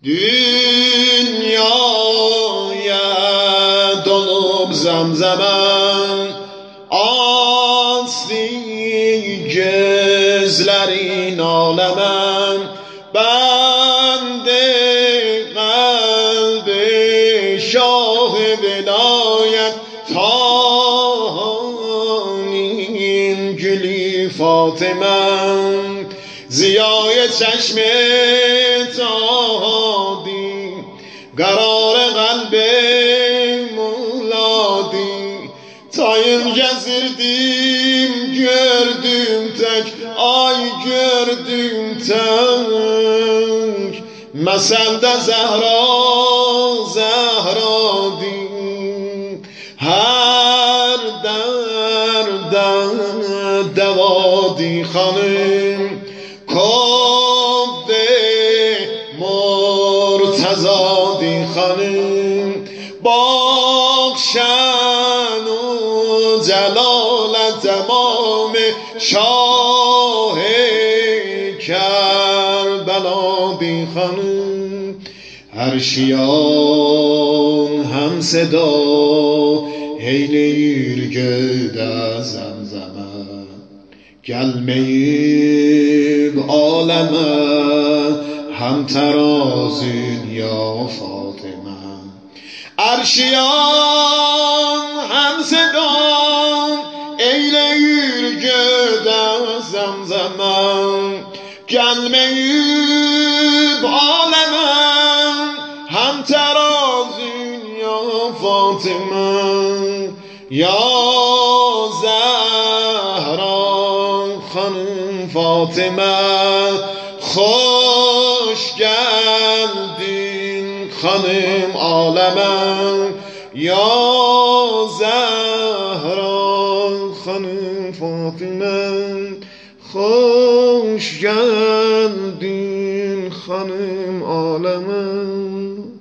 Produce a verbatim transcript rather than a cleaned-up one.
Dünyaya dolup zemzemen asli gözlerin alemen bende kalbi şah vilayet tanin gülü Fatımen ziyای چشم تهادی قرار قلب مولادی tayım gezirdim gördüm tek ay gördüm tek meselde Zehra Zehra din her derde devadi hanım کابه مرتضادی خانم بخشن و جلالت تمام شاه کربلادی خانم عرشیان هم صدا حیل یرگد زمزمه gelmeyip aleme hem terazün ya Fatıma Erşiyan hem sedan eyleyir göde zemzemen gelmeyip aleme hem terazün ya Fatıma ya Zehra خانم فاطمه خوش geldin خانم عالمه یا زهرا خانم فاطمه خوش geldin خانم عالمه